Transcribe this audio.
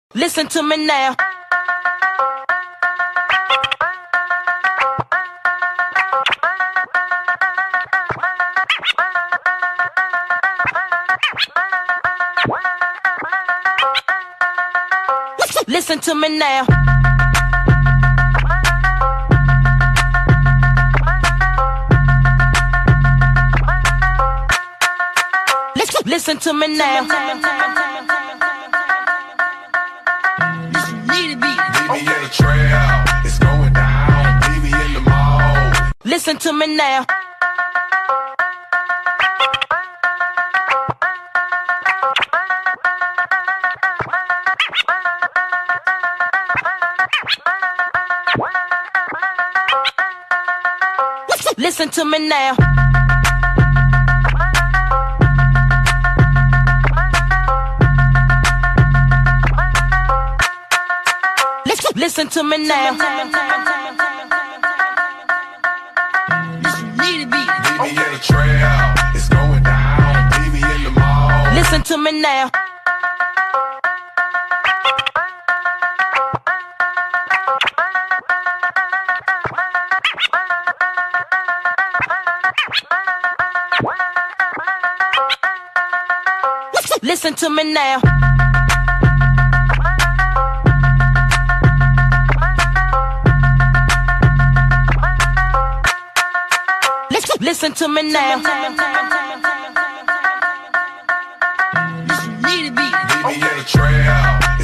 Listen to me now. Listen to me now. Listen to me now. Meet me at the trail, it's going down. Meet me in the mall. Listen to me now. Listen to me now. Listen to me now. Meet me at the trail, it's going down. Meet me in the mall. Listen to me now. Listen to me now. Listen to me now. Meet me at the trail.